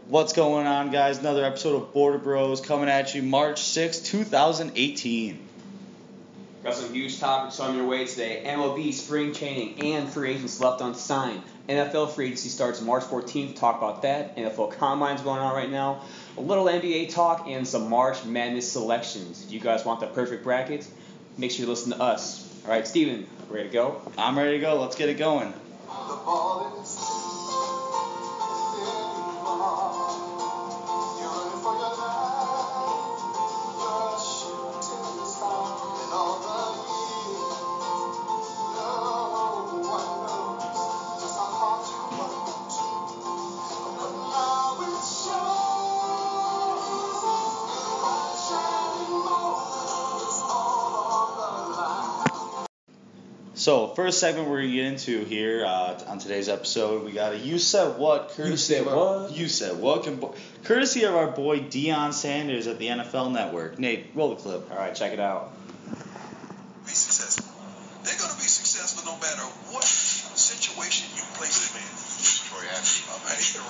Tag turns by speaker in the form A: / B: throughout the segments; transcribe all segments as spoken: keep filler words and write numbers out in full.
A: What's going on, guys? Another episode of Border Bros coming at you March sixth, twenty eighteen.
B: Got some huge topics on your way today. M L B, spring training, and free agents left unsigned. N F L free agency starts March fourteenth. Talk about that. N F L Combine's going on right now. A little N B A talk and some March Madness selections. If you guys want the perfect bracket, make sure you listen to us. All right, Steven, ready to go?
A: I'm ready to go. Let's get it going.
C: The ball is you're running for your life. You're a shooting star, and all the league. No one knows just how hard you work. But now it shows. Bright shining moment, it's all on the line.
A: So, first segment we're going to get into here uh, on today's episode, we got a You Said What, courtesy
B: You Said
A: of our,
B: What?
A: You Said What, com- courtesy of our boy Deion Sanders at the N F L Network. Nate, roll the clip.
B: All right, check it out.
D: Be successful. They're going to be successful no matter what situation you place them in. Troy Apke. Oh, man, he's the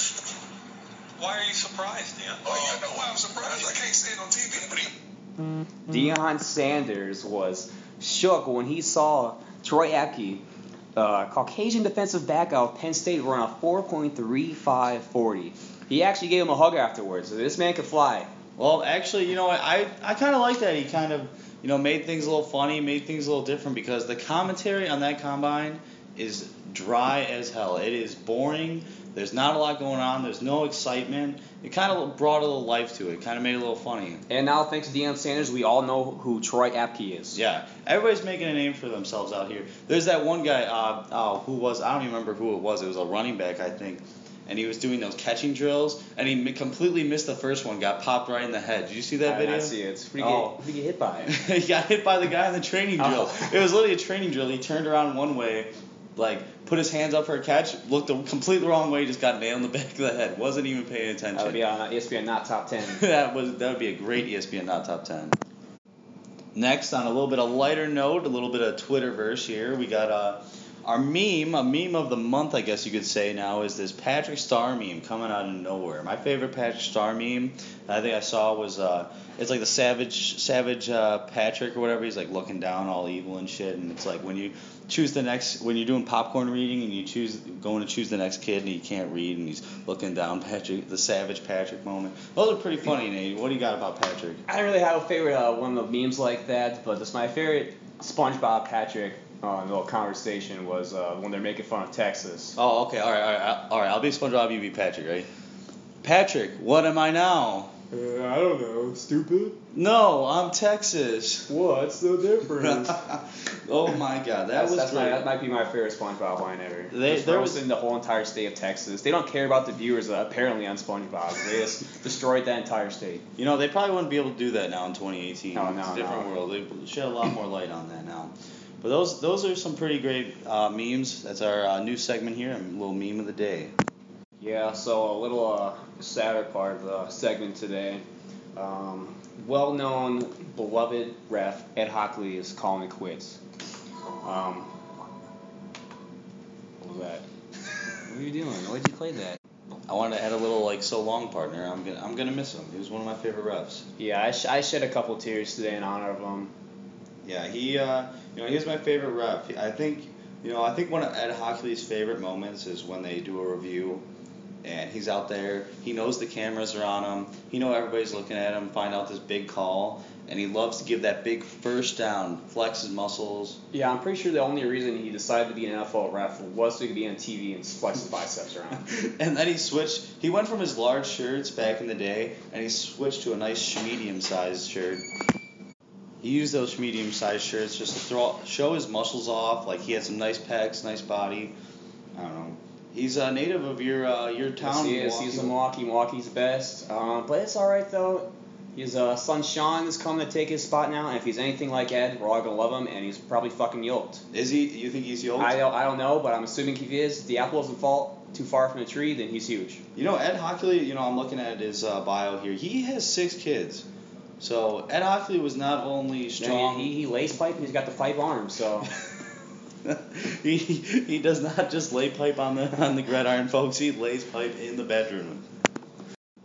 D: runner.
E: Why are you surprised, Dan?
D: Oh, you know why I'm surprised? I can't say it on T V, but he...
B: Deion Sanders was shook when he saw Troy Apke, uh, Caucasian defensive back out of Penn State, run a four point three five forty. He actually gave him a hug afterwards. So this man could fly.
A: Well, actually, you know what, I, I kind of like that. He kind of, you know, made things a little funny, made things a little different, because the commentary on that combine is dry as hell. It is boring. There's not a lot going on. There's no excitement. It kind of brought a little life to it. Kind of made it a little funny.
B: And now, thanks to Deion Sanders, we all know who Troy Apke is.
A: Yeah, everybody's making a name for themselves out here. There's that one guy uh, uh, who was, I don't even remember who it was. It was a running back, I think. And he was doing those catching drills, and he mi- completely missed the first one, got popped right in the head. Did you see that
B: I
A: video?
B: did not see it. It's pretty
A: Oh.
B: get, who did he get hit by?
A: He got hit by the guy in the training drill.
B: Oh.
A: It was literally a training drill. He turned around one way, like, put his hands up for a catch, looked the completely wrong way, just got nailed in the back of the head. Wasn't even paying attention.
B: That would be on E S P N Not Top ten.
A: that was that would be a great E S P N Not Top ten. Next, on a little bit of lighter note, a little bit of Twitterverse here, we got uh, our meme, a meme of the month, I guess you could say now, is this Patrick Star meme coming out of nowhere. My favorite Patrick Star meme I think I saw was, uh, it's like the Savage Savage uh, Patrick or whatever. He's like looking down all evil and shit, and it's like when you choose the next, when you're doing popcorn reading and you choose, going to choose the next kid and he can't read and he's looking down, Patrick, the Savage Patrick moment. Those are pretty funny, Nate. What do you got about Patrick?
B: I don't really have a favorite uh, one of the memes like that, but this my favorite SpongeBob Patrick uh, little conversation was uh, when they're making fun of Texas.
A: Oh, okay, all right, all right, all right. I'll be SpongeBob, you be Patrick, right? Patrick, what am I now?
B: Uh, I don't know, stupid.
A: No, I'm Texas.
B: What's the difference?
A: Oh my God, that
B: That's,
A: was
B: that's
A: great.
B: my, that might be my favorite SpongeBob line ever.
A: They-
B: just
A: there was-
B: roasting the whole entire state of Texas. They don't care about the viewers uh, apparently on SpongeBob. They just destroyed that entire state.
A: You know, they probably wouldn't be able to do that now in twenty eighteen.
B: No,
A: It's
B: no,
A: a different
B: no.
A: world. They shed a lot more light on that now. But those those are some pretty great uh, memes. That's our uh, new segment here, a little meme of the day.
B: Yeah, so a little uh, sadder part of the segment today. Um, well-known, beloved ref Ed Hockley is calling it quits. Um, what was that? What are you doing? Why did you play that?
A: I wanted to add a little like so long partner. I'm gonna I'm gonna miss him. He was one of my favorite refs.
B: Yeah, I, sh- I shed a couple tears today in honor of him.
A: Yeah, he uh, you know he's my favorite ref. I think you know I think one of Ed Hockley's favorite moments is when they do a review. And he's out there, he knows the cameras are on him, he knows everybody's looking at him, find out this big call, and he loves to give that big first down, flex his muscles.
B: Yeah, I'm pretty sure the only reason he decided to be an N F L ref was so he could be on T V and flex his biceps around.
A: And then he switched, he went from his large shirts back in the day, and he switched to a nice medium-sized shirt. He used those medium-sized shirts just to throw, show his muscles off, like he had some nice pecs, nice body. I don't know. He's a native of your uh, your town.
B: Yes, he is.
A: Milwaukee.
B: He's a Milwaukee. Milwaukee's best. Um, but it's all right though. His uh, son Sean is coming to take his spot now, and if he's anything like Ed, we're all gonna love him, and he's probably fucking yoked.
A: Is he? You think he's yoked?
B: I don't. I don't know, but I'm assuming if he is, the apple doesn't fall too far from the tree, then he's huge.
A: You know, Ed Hockley. You know, I'm looking at his uh, bio here. He has six kids. So Ed Hockley was not only strong.
B: He, he, he lays pipe and he's got the pipe arm, so.
A: he he does not just lay pipe on the on the gridiron, folks. He lays pipe in the bedroom.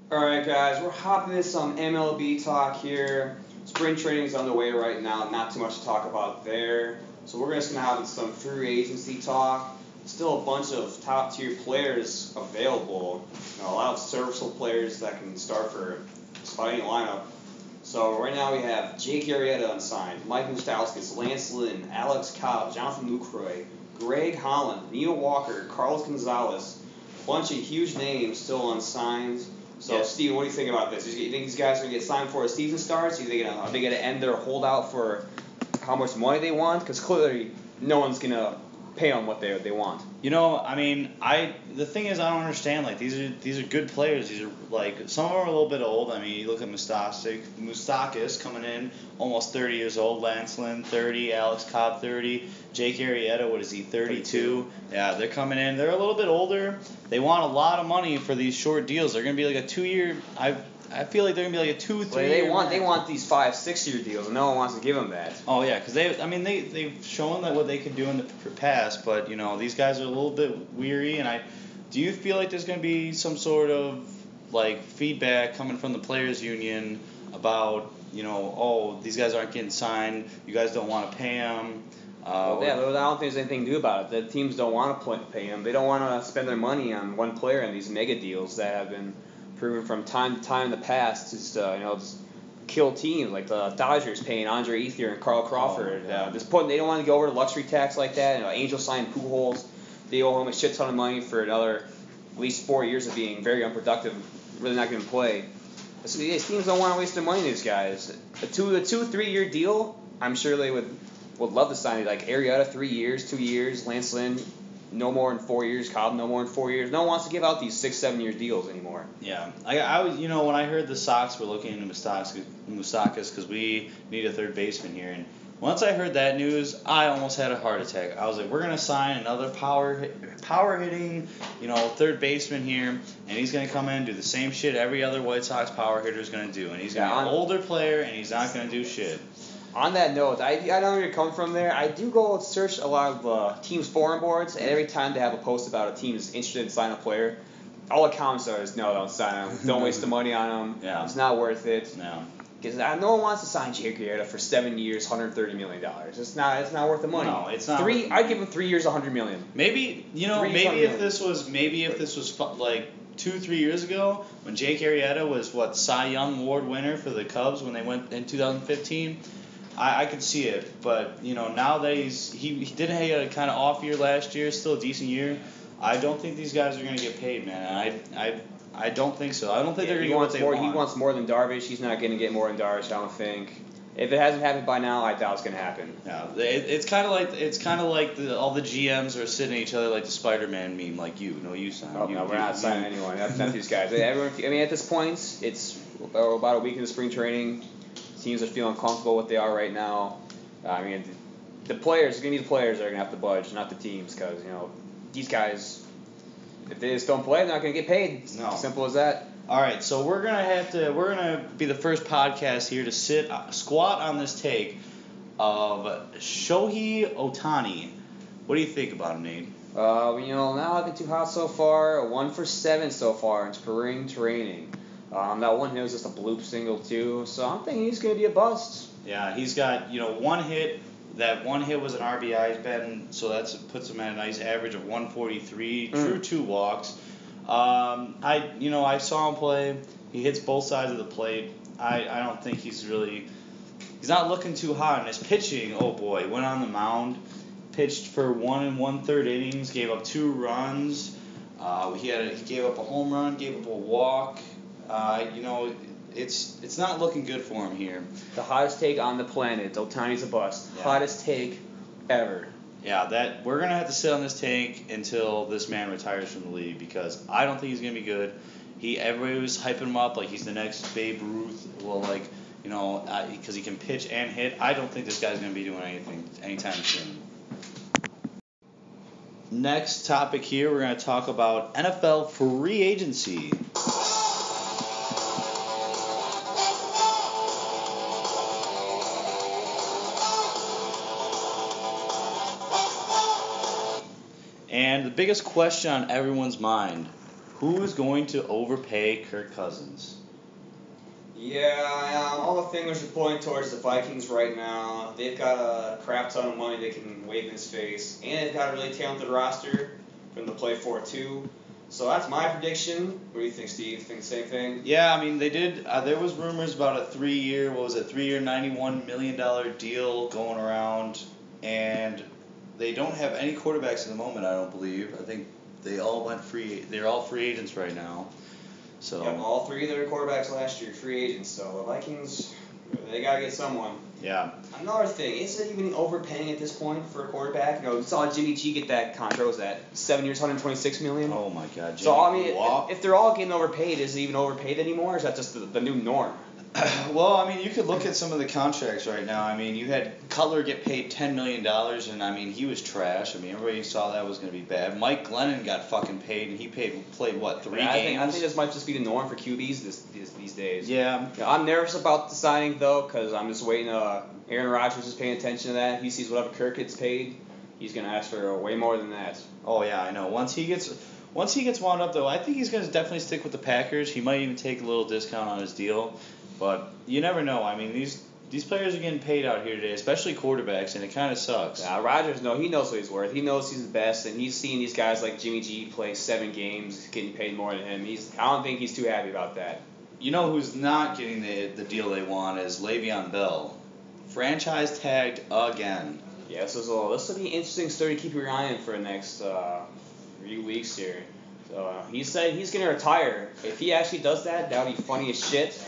B: All right, guys, we're hopping into some M L B talk here. Spring training is underway right now. Not too much to talk about there. So we're just gonna have some free agency talk. Still a bunch of top tier players available. You know, a lot of serviceable players that can start for fighting lineup. So right now we have Jake Arrieta unsigned, Mike Moustauskas, Lance Lynn, Alex Cobb, Jonathan Lucroy, Greg Holland, Neil Walker, Carlos Gonzalez. A bunch of huge names still unsigned. So,
A: Yeah.
B: Steve, what do you think about this? Do you think these guys are going to get signed before the season starts? Are they gonna, are they going to end their holdout for how much money they want? Because clearly no one's going to pay them what they they want.
A: You know, I mean, I the thing is, I don't understand. Like, these are these are good players. These are like some of them are a little bit old. I mean, you look at Moustakas, Moustakas coming in, almost thirty years old. Lance Lynn, thirty. Alex Cobb, thirty. Jake Arrieta, what is he, thirty-two? Yeah, they're coming in. They're a little bit older. They want a lot of money for these short deals. They're gonna be like a two-year. I I feel like they're gonna be like a two, three.
B: Well, they want they want these five, six year deals, and no one wants to give them that.
A: Oh yeah, because they, I mean, they they've shown that what they can do in the p- past, but you know these guys are a little bit weary, and I, do you feel like there's gonna be some sort of like feedback coming from the players' union about you know oh these guys aren't getting signed, you guys don't want to pay them. Uh,
B: Well, yeah, but I don't think there's anything to do about it. The teams don't want to pay them. They don't want to spend their money on one player in these mega deals that have been proven from time to time in the past. Just uh, you know, just kill teams like the Dodgers paying Andre Ethier and Carl Crawford.
A: Oh, yeah.
B: uh, just putting they don't want to go over the luxury tax like that. You know, Angels signed Pujols. They owe him a shit ton of money for another at least four years of being very unproductive, really not going to play. So these teams don't want to waste their money. These guys, a two, a two, three year deal. I'm sure they would would love to sign it. Like Arrieta, three years, two years. Lance Lynn, no more than four years. Cobb, no more than four years. No one wants to give out these six, seven year deals anymore.
A: Yeah, I, I was, you know, when I heard the Sox were looking into Moustakas because we need a third baseman here, and once I heard that news, I almost had a heart attack. I was like, we're gonna sign another power, power hitting, you know, third baseman here, and he's gonna come in and do the same shit every other White Sox power hitter is gonna do, and he's gonna
B: Yeah,
A: be an
B: I'm-
A: older player, and he's not gonna do shit.
B: On that note, I, I know where you're coming from there. I do go search a lot of uh, teams' forum boards, and every time they have a post about a team is interested in signing a player, all the comments are is, no, don't sign him. Don't waste the money on him.
A: Yeah.
B: It's not worth it.
A: No.
B: Because no one wants to sign Jake Arrieta for seven years, one hundred thirty million dollars. It's not. It's not worth the money.
A: No, it's not
B: Three.
A: worth the
B: I'd
A: money.
B: give him three years, one hundred million.
A: Maybe you know,
B: Three
A: maybe
B: hundred
A: if
B: million.
A: this was maybe if this was fu- like two, three years ago when Jake Arrieta was what Cy Young Award winner for the Cubs when they went in two thousand fifteen. I, I could see it, but you know now that he's he, he did have a kind of off year last year, still a decent year. I don't think these guys are gonna get paid, man. I I I don't think so. I don't think
B: Yeah,
A: they're
B: he
A: gonna get what
B: wants
A: they
B: more.
A: want.
B: He wants more than Darvish. He's not going to get more than Darvish. I don't think. If it hasn't happened by now, I doubt it's going to happen.
A: Yeah, it, it's kind of like it's kind of like the, all the G Ms are sitting at each other like the Spider-Man meme, like you, no, you sign.
B: Oh,
A: you,
B: no, we're
A: you,
B: not
A: you.
B: signing anyone. That's not these guys. Everyone. I mean, at this point, it's about a week into spring training. Teams are feeling comfortable with what they are right now. I mean, the players, you're going to need the players that are going to have to budge, not the teams, because, you know, these guys, if they just don't play, they're not going to get paid.
A: No.
B: Simple as that.
A: All right, so we're gonna have to we're gonna be the first podcast here to sit uh, squat on this take of Shohei Ohtani. What do you think about him, Nate?
B: Uh, you know, not looking too hot so far. One for seven so far in spring training. Um, that one hit was just a bloop single too, so I'm thinking he's going to be a bust.
A: Yeah, he's got you know one hit. That one hit was an R B I. He's been so that's puts him at a nice average of one forty-three. Drew
B: Mm.
A: two walks. Um, I you know I saw him play. He hits both sides of the plate. I, I don't think he's really he's not looking too hot. And his pitching, oh boy, went on the mound, pitched for one and one third innings, gave up two runs. Uh, he had a, he gave up a home run, gave up a walk. Uh, you know, it's it's not looking good for him here.
B: The hottest take on the planet. Ohtani's a bust.
A: Yeah.
B: Hottest take ever.
A: Yeah, that we're gonna have to sit on this tank until this man retires from the league because I don't think he's gonna be good. He everybody was hyping him up like he's the next Babe Ruth. Well, like you know, because he can pitch and hit. I don't think this guy's gonna be doing anything anytime soon. Next topic here, we're gonna talk about N F L free agency. And the biggest question on everyone's mind, Who is going to overpay Kirk Cousins?
B: Yeah, um, all the fingers are pointing towards the Vikings right now. They've got a crap ton of money they can wave in his face, and they've got a really talented roster for them to play for too. So that's my prediction. What do you think, Steve? Think the same thing?
A: Yeah, I mean they did. Uh, there was rumors about a three-year, what was it, three-year, ninety-one million dollar deal going around, and they don't have any quarterbacks at the moment. I don't believe. I think they all went free. They're all free agents right now. So.
B: Yep, all three of their quarterbacks last year free agents. So the Vikings, they gotta get someone.
A: Yeah.
B: Another thing, is it even overpaying at this point for a quarterback? You know, we saw Jimmy G get that contract. What was that seven years, one hundred twenty-six million?
A: Oh my God. Jimmy
B: So I mean,
A: Wop.
B: if, if they're all getting overpaid, is it even overpaid anymore? Or is that just the, the new norm?
A: Well, I mean, you could look at some of the contracts right now. I mean, you had Cutler get paid ten million dollars, and I mean, he was trash. I mean, everybody saw that was going to be bad. Mike Glennon got fucking paid, and he paid played what three
B: I
A: games?
B: think, I think this might just be the norm for Q Bs this, this, these days.
A: Yeah.
B: Yeah, I'm nervous about the signing though, because I'm just waiting. Uh, Aaron Rodgers is paying attention to that. He sees whatever Kirk gets paid, he's gonna ask for way more than that.
A: Oh yeah, I know. Once he gets once he gets wound up though, I think he's going to definitely stick with the Packers. He might even take a little discount on his deal, but you never know. I mean, these these players are getting paid out here today, especially quarterbacks, and it kind of sucks.
B: Yeah, Rodgers, no, he knows what he's worth. He knows he's the best, and he's seeing these guys like Jimmy G play seven games, getting paid more than him. He's, I don't think he's too happy about that.
A: You know who's not getting the the deal they want is Le'Veon Bell, franchise tagged again.
B: Yeah, this is a this will be an interesting story to keep your eye on for the next uh, few weeks here. So uh, he said he's gonna retire. If he actually does that, that would be funny as shit.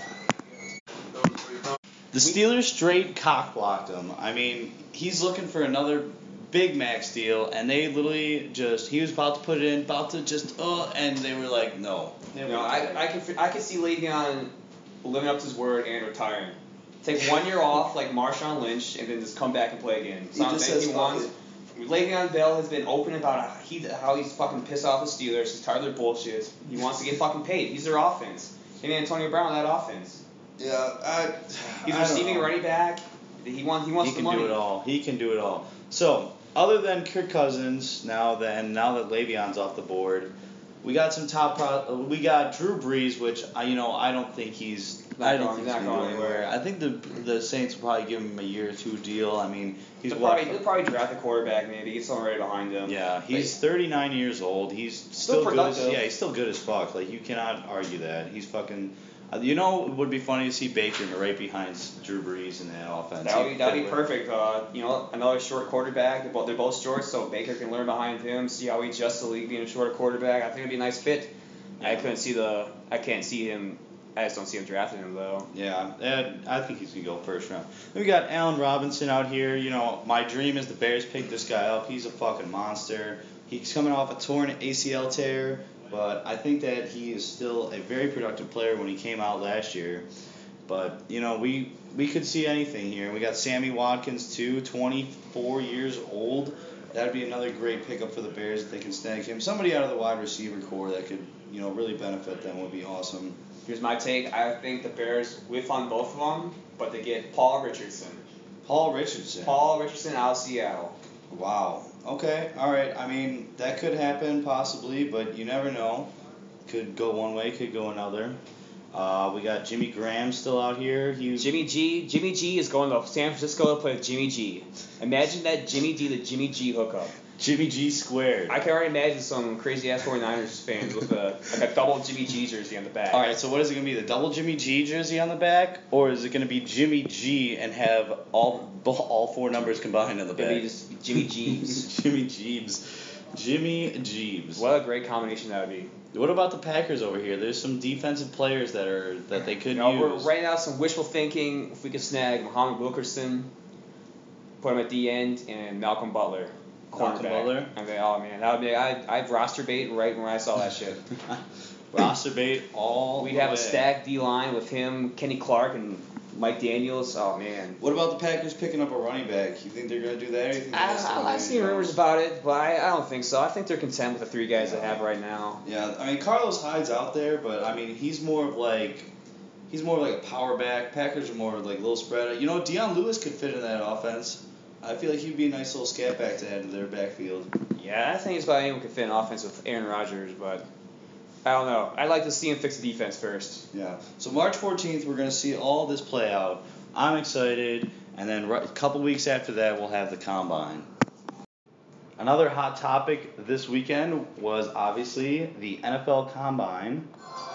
A: The Steelers straight cock blocked him. I mean, he's looking for another big max deal, and they literally just he was about to put it in, about to just uh, and they were like, no.
B: You know, I I can I can see Le'Veon living up to his word and retiring. Take one year off like Marshawn Lynch, and then just come back and play again.
D: He just says
B: he
D: fuck
B: wants.
D: it.
B: Le'Veon Bell has been open about how, he, how he's fucking pissed off the Steelers. He's tired of their bullshit. He wants to get fucking paid. He's their offense. Him and Antonio Brown on that offense.
D: Yeah, I.
B: He's
D: I
B: a receiving
D: don't know.
B: running back. He wants he wants
A: He
B: the
A: can
B: money.
A: do it all. He can do it all. So, other than Kirk Cousins, now then now that Le'Veon's off the board, we got some top pro. We got Drew Brees, which I you know I don't think he's.
B: Not
A: I don't
B: going-
A: think
B: not
A: he's gonna go
B: going
A: anywhere.
B: anywhere.
A: I think the the Saints will probably give him a year or two deal. I mean, he's
B: They'll
A: what?
B: probably, they'll probably draft a quarterback maybe. Get someone right behind him.
A: Yeah, he's thirty-nine years old. He's still,
B: Still
A: good. As,
B: productive.
A: yeah, he's still good as fuck. Like you cannot argue that. He's fucking. Uh, you know, it would be funny to see Baker right behind Drew Brees in that offense.
B: That would be, that'd be
A: He'd-
B: perfect. Uh, you know, another short quarterback. They're both, they're both short, so Baker can learn behind him, see how he adjusts the league being a shorter quarterback. I think it'd be a nice fit. I
A: Yeah.
B: couldn't see the. I can't see him. I just don't see him drafting him though.
A: Yeah, and I think he's gonna go first round. Then we got Allen Robinson out here. You know, my dream is the Bears pick this guy up. He's a fucking monster. He's coming off a torn A C L tear, but I think that he is still a very productive player when he came out last year. But you know, we we could see anything here. We got Sammy Watkins too, twenty-four years old. That'd be another great pickup for the Bears if they can snag him. Somebody out of the wide receiver core that could, you know, really benefit them would be awesome.
B: Here's my take. I think the Bears whiff on both of them, but they get Paul Richardson.
A: Paul Richardson.
B: Paul Richardson out of Seattle.
A: Wow. Okay. All right. I mean, that could happen possibly, but you never know. Could go one way, could go another. Uh, we got Jimmy Graham still out here. He was,
B: Jimmy G. Jimmy G is going to San Francisco to play with Jimmy G. Imagine that Jimmy D the Jimmy G hookup.
A: Jimmy G squared.
B: I can already imagine some crazy ass 49ers fans with a like a double Jimmy G jersey on the back.
A: All right. So what is it gonna be? The double Jimmy G jersey on the back, or is it gonna be Jimmy G and have all all four numbers combined on the
B: Maybe
A: back?
B: just Jimmy G's.
A: Jimmy Jeebs. Jimmy Jeebs.
B: What a great combination that would be.
A: What about the Packers over here? There's some defensive players that are that they could
B: You know, we're
A: use.
B: right now some wishful thinking. If we could snag Muhammad Wilkerson, put him at the end, and Malcolm Butler,
A: Malcolm
B: cornerback.
A: Butler?
B: I mean, oh man, that would be. I I'd roster bait right when I saw that shit.
A: Roster bait all
B: We'd
A: the
B: have
A: way.
B: a stacked D line with him, Kenny Clark, and Mike Daniels. Oh man.
A: What about the Packers picking up a running back? You think they're going to do that? Or you think
B: I,
A: they're still
B: I, I've
A: gonna
B: seen
A: do
B: rumors
A: Jones?
B: about it, but I, I don't think so. I think they're content with the three guys they have right now.
A: Yeah, I mean Carlos Hyde's out there, but I mean he's more of like he's more of like a power back. Packers are more like little spread. You know, Deion Lewis could fit in that offense. I feel like he'd be a nice little scat back to add to their backfield.
B: Yeah, I think it's about anyone can fit an offense with Aaron Rodgers, but I don't know. I'd like to see him fix the defense first.
A: Yeah. So March fourteenth, we're going to see all this play out. I'm excited. And then right, a couple weeks after that, we'll have the Combine. Another hot topic this weekend was obviously the N F L Combine.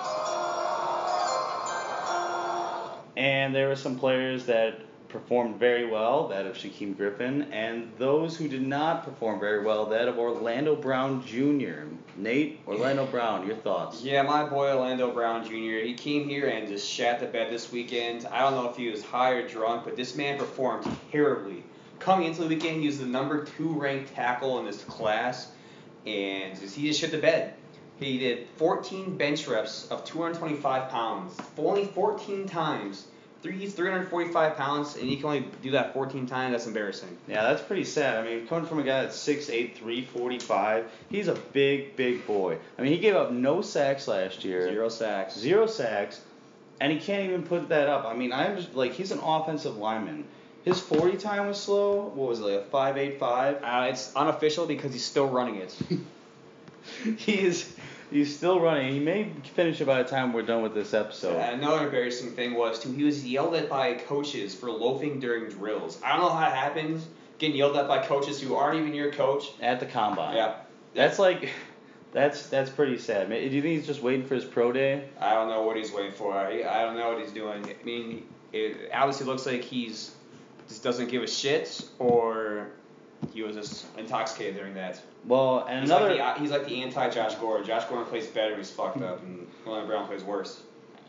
A: And there were some players that performed very well, that of Shaquem Griffin, and those who did not perform very well, that of Orlando Brown Junior Nate, Orlando Brown, your thoughts?
B: Yeah, my boy Orlando Brown Junior He came here and just shat the bed this weekend. I don't know if he was high or drunk, but this man performed terribly. Coming into the weekend, he was the number two ranked tackle in this class, and just, he just shit the bed. He did fourteen bench reps of two hundred twenty-five pounds, only fourteen times. Three, he's three hundred forty-five pounds, and he can only do that fourteen times. That's embarrassing.
A: Yeah, that's pretty sad. I mean, coming from a guy that's six eight, three forty-five, he's a big, big boy. I mean, he gave up no sacks last year.
B: Zero sacks.
A: Zero sacks, and he can't even put that up. I mean, I'm just, like, he's an offensive lineman. His forty time was slow. What was it, like a five eight five?
B: Uh, it's unofficial because he's still running it.
A: he is... He's still running. He may finish it by the time we're done with this episode.
B: Yeah, another embarrassing thing was, too, he was yelled at by coaches for loafing during drills. I don't know how it happens, getting yelled at by coaches who aren't even your coach.
A: At the Combine.
B: Yeah.
A: That's like, that's that's pretty sad. Do you think he's just waiting for his pro day?
B: I don't know what he's waiting for. I, I don't know what he's doing. I mean, it obviously looks like he's just doesn't give a shit, or he was just intoxicated during that.
A: Well, and
B: he's
A: another...
B: Like the, he's like the anti-Josh Gordon. Josh Gordon plays better, he's fucked up, and Orlando Brown plays worse.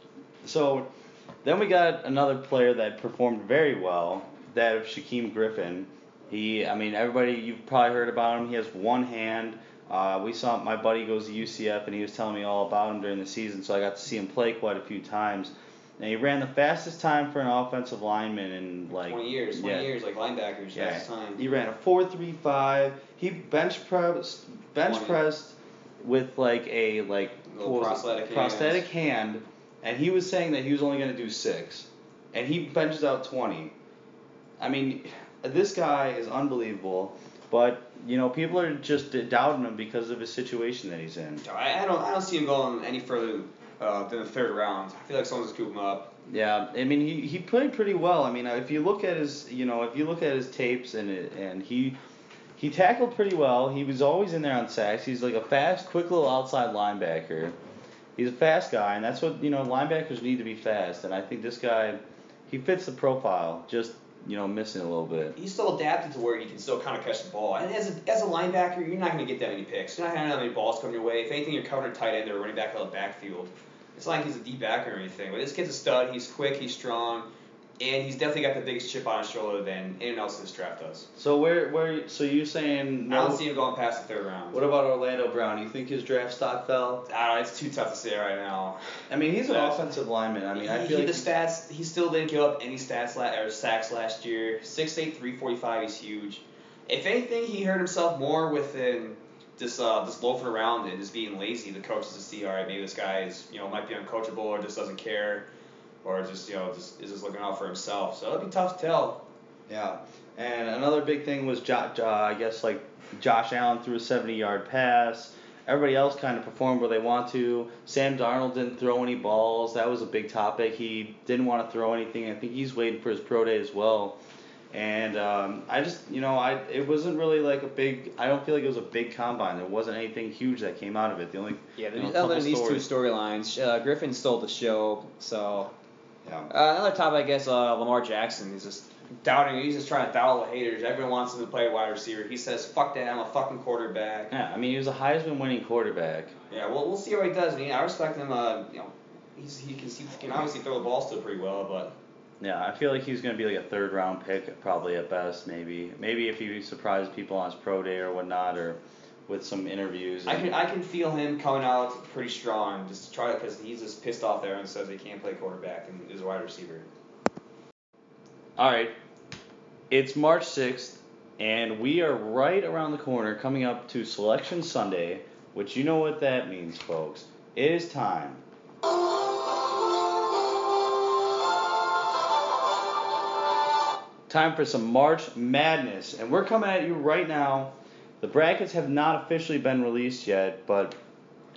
A: So, then we got another player that performed very well, that of Shaquem Griffin. He, I mean, everybody, you've probably heard about him. He has one hand. Uh, we saw, my buddy goes to U C F, and he was telling me all about him during the season, so I got to see him play quite a few times. And he ran the fastest time for an offensive lineman in like
B: twenty years, twenty
A: yeah.
B: years, like linebackers.
A: Yeah,
B: fastest time.
A: he ran a four three five. He bench pressed, bench
B: twenty.
A: pressed with like a like
B: Little prosthetic,
A: prosthetic hand, and he was saying that he was only going to do six, and he benches out twenty. I mean, this guy is unbelievable, but you know people are just doubting him because of his situation that he's in.
B: I, I don't, I don't see him going any further uh, than the third round. I feel like someone's scooping him up.
A: Yeah, I mean he, he played pretty well. I mean if you look at his you know if you look at his tapes and it, and he he tackled pretty well. He was always in there on sacks. He's like a fast, quick little outside linebacker. He's a fast guy, and that's what you know linebackers need to be fast. And I think this guy he fits the profile. Just you know missing a little bit.
B: He's still adapted to where he can still kind of catch the ball. And as a, as a linebacker, you're not going to get that many picks. You're not going to have that many balls coming your way. If anything, you're covering a tight end or running back out of the backfield. It's not like he's a deep backer or anything, but this kid's a stud. He's quick, he's strong, and he's definitely got the biggest chip on his shoulder than anyone else in this draft does.
A: So where where so you saying no?
B: I don't see him going past the third round.
A: What about Orlando Brown? You think his draft stock fell?
B: I don't know, it's too tough to say right now.
A: I mean, he's an
B: Yeah.
A: offensive lineman. I mean,
B: he,
A: I feel
B: he,
A: like
B: the stats. He still didn't give up any stats la- or sacks last year. six eight, three forty-five. He's huge. If anything, he hurt himself more within just uh, just loafing around and just being lazy. The coaches to see, all right, maybe this guy is you know might be uncoachable or just doesn't care, or just you know just is just looking out for himself. So it'd be tough to tell.
A: Yeah, and another big thing was jo- uh, I guess like Josh Allen threw a seventy-yard pass. Everybody else kind of performed where they want to. Sam Darnold didn't throw any balls. That was a big topic. He didn't want to throw anything. I think he's waiting for his pro day as well. And um, I just, you know, I it wasn't really like a big. I don't feel like it was a big combine. There wasn't anything huge that came out of it. The only
B: Yeah,
A: you know,
B: other than
A: couple
B: these two
A: stories.
B: storylines, uh, Griffin stole the show. So
A: Yeah.
B: uh, another topic, I guess, uh, Lamar Jackson is just doubting. He's just trying to doubt all the haters. Everyone wants him to play wide receiver. He says, "Fuck that, I'm a fucking quarterback."
A: Yeah, I mean, he was a Heisman winning quarterback.
B: Yeah, well, we'll see how he does. I mean, I respect him. Uh, you know, he's, he can he can obviously throw the ball still pretty well, but
A: Yeah, I feel like he's going to be like a third round pick, probably at best, maybe. Maybe if he surprised people on his pro day or whatnot, or with some interviews.
B: I
A: and-
B: can I can feel him coming out pretty strong just to try it because he's just pissed off there and says he can't play quarterback and is a wide receiver.
A: All right, it's March sixth, and we are right around the corner coming up to Selection Sunday, which you know what that means, folks. It is time. Time for some March Madness, and we're coming at you right now. The brackets have not officially been released yet, but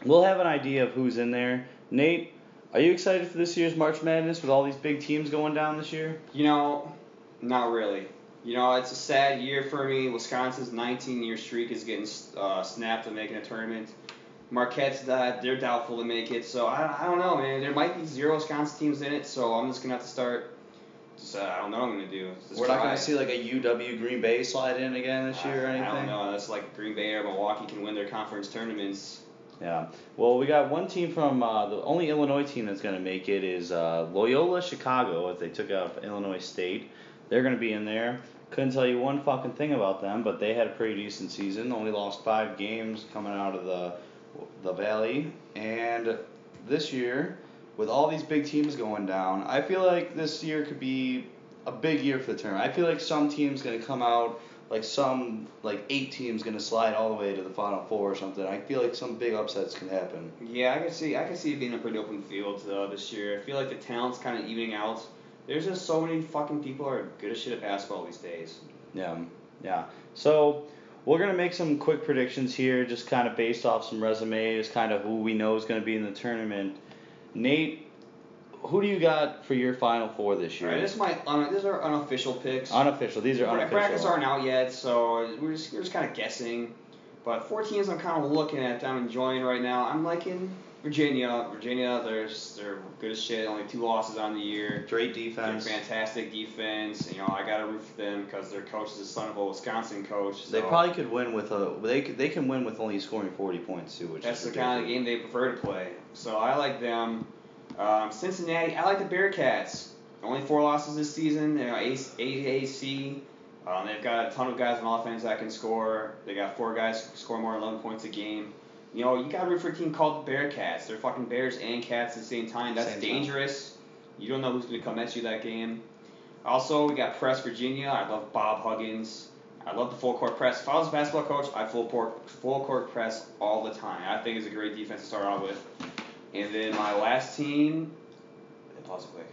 A: we'll have an idea of who's in there. Nate, are you excited for this year's March Madness with all these big teams going down this year?
B: You know, not really. You know, it's a sad year for me. Wisconsin's nineteen-year streak is getting uh, snapped to making a tournament. Marquette's that they're doubtful to make it, so I, I don't know, man. There might be zero Wisconsin teams in it, so I'm just gonna have to start. Just uh, I don't know what I'm gonna do. Just
A: We're not
B: try.
A: going to see like a U W Green Bay slide in again this year or
B: I,
A: anything?
B: I don't know. That's like Green Bay or Milwaukee can win their conference tournaments.
A: Yeah. Well, we got one team from uh, the only Illinois team that's going to make it is uh, Loyola Chicago, as they took out Illinois State. They're going to be in there. Couldn't tell you one fucking thing about them, but they had a pretty decent season. Only lost five games coming out of the the Valley. And this year, with all these big teams going down, I feel like this year could be a big year for the tournament. I feel like some team's going to come out, like some, like eight teams going to slide all the way to the Final Four or something. I feel like some big upsets can happen.
B: Yeah, I can see I can see it being a pretty open field uh, this year. I feel like the talent's kind of evening out. There's just so many fucking people who are good as shit at basketball these days.
A: Yeah, yeah. So we're going to make some quick predictions here, just kind of based off some resumes, kind of who we know is going to be in the tournament. Nate, who do you got for your Final Four this year?
B: All right, this is my un- these are unofficial picks.
A: Unofficial. These are unofficial.
B: Brackets aren't out yet, so we're just we're just kind of guessing. But four teams I'm kind of looking at, I'm enjoying right now. I'm liking Virginia. Virginia, they're they're good as shit. Only two losses on the year.
A: Great defense.
B: They're fantastic defense. You know, I gotta root for them because their coach is the son of a Wisconsin coach. So
A: They probably could win with a. They could, they can win with only scoring forty points too, which
B: that's
A: is
B: the kind of game they prefer to play. So I like them. Um, Cincinnati, I like the Bearcats. Only four losses this season. They're A A C. Um, they've got a ton of guys on offense that can score. They got four guys who score more than eleven points a game. You know, you got to root for a team called the Bearcats. They're fucking Bears and Cats at the same time. That's
A: Same time.
B: dangerous. You don't know who's going to come at you that game. Also, we got Press Virginia. I love Bob Huggins. I love the full court press. If I was a basketball coach, I'd full court, full court press all the time. I think it's a great defense to start out with. And then my last team, pause it quick.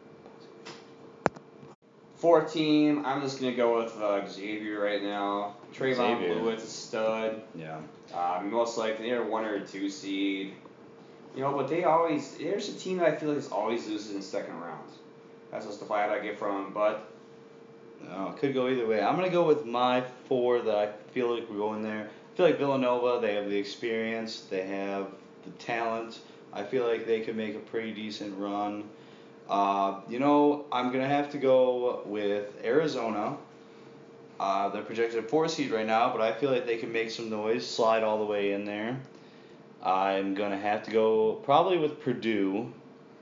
B: Fourth team, I'm just going to go with uh, Xavier right now. Trayvon
A: Xavier.
B: Blewett's a stud.
A: Yeah.
B: Uh, most likely they're one or a two seed. You know, but they always, there's a team that I feel like is always loses in the second round. That's just the vibe I get from them. But
A: No, it could go either way. I'm gonna go with my four that I feel like we're going there. I feel like Villanova, they have the experience, they have the talent. I feel like they could make a pretty decent run. Uh, you know, I'm gonna have to go with Arizona. Uh, they're projected a four seed right now, but I feel like they can make some noise, slide all the way in there. I'm gonna have to go probably with Purdue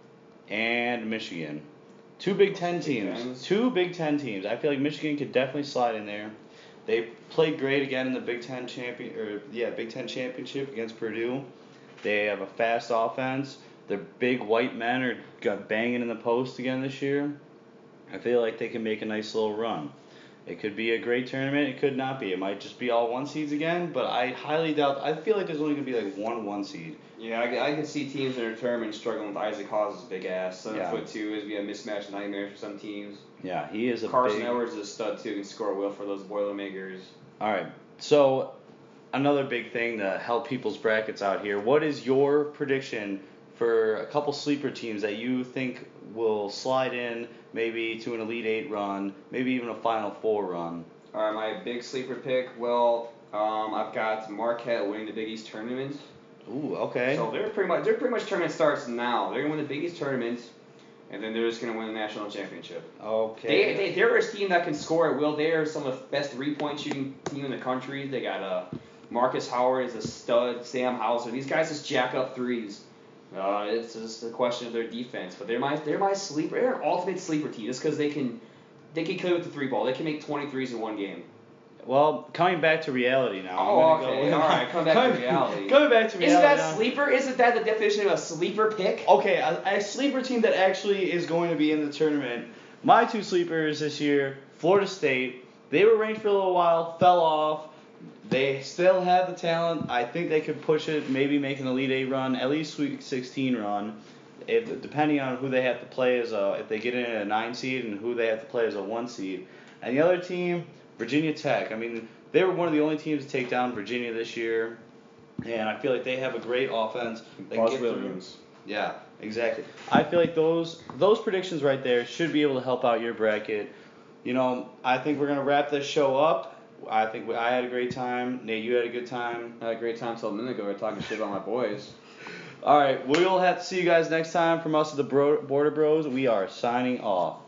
A: and Michigan. Two Big Ten teams.
B: Tens.
A: Two Big Ten teams. I feel like Michigan could definitely slide in there. They played great again in the Big Ten champion or yeah Big Ten championship against Purdue. They have a fast offense. Their big white men are got banging in the post again this year. I feel like they can make a nice little run. It could be a great tournament. It could not be. It might just be all one seeds again. But I highly doubt. I feel like there's only gonna be like one one seed.
B: yeah, I, I can see teams in their tournament struggling with Isaac Hawes' big ass. Seven
A: Yeah.
B: foot two is be a mismatch nightmare for some teams.
A: Yeah, he is a
B: Carson
A: big.
B: Edwards is a stud too. Can score well for those Boilermakers.
A: All right. So another big thing to help people's brackets out here. What is your prediction for a couple sleeper teams that you think will slide in maybe to an Elite Eight run, maybe even a Final Four run?
B: All right, my big sleeper pick. Well, um, I've got Marquette winning the Big East tournament.
A: Ooh, okay.
B: So they're pretty much they're pretty much tournament starts now. They're gonna win the Big East tournament, and then they're just gonna win the national championship.
A: okay.
B: They, they they're a team that can score at will. They are some of the best three point shooting team in the country. They got uh, Marcus Howard is a stud. Sam Hauser. These guys just jack up threes. Uh, it's just a question of their defense. But they're my they're my sleeper. They're an ultimate sleeper team just because they can they can kill you with the three ball. They can make twenty threes in one game.
A: Well, coming back to reality now.
B: Oh,
A: I'm gonna
B: okay.
A: Go with,
B: All right, come back to
A: coming-
B: reality.
A: Coming back to reality.
B: Isn't that
A: now.
B: sleeper? Isn't that the definition of a sleeper pick?
A: Okay, a, a sleeper team that actually is going to be in the tournament. My two sleepers this year, Florida State. They were ranked for a little while, fell off. They still have the talent. I think they could push it, maybe make an Elite Eight run, at least Sweet sixteen run. If, depending on who they have to play as a, if they get in at a nine seed and who they have to play as a one seed. And the other team, Virginia Tech. I mean, they were one of the only teams to take down Virginia this year. And I feel like they have a great offense. They can
B: Buzz
A: get through.
B: Williams.
A: Yeah, exactly. I feel like those those predictions right there should be able to help out your bracket. You know, I think we're gonna wrap this show up. I think we, I had a great time. Nate, you had a good time.
B: I had a great time till a minute ago. We were talking shit about my boys.
A: All right, we'll have to see you guys next time. From us at the Bro- Border Bros, we are signing off.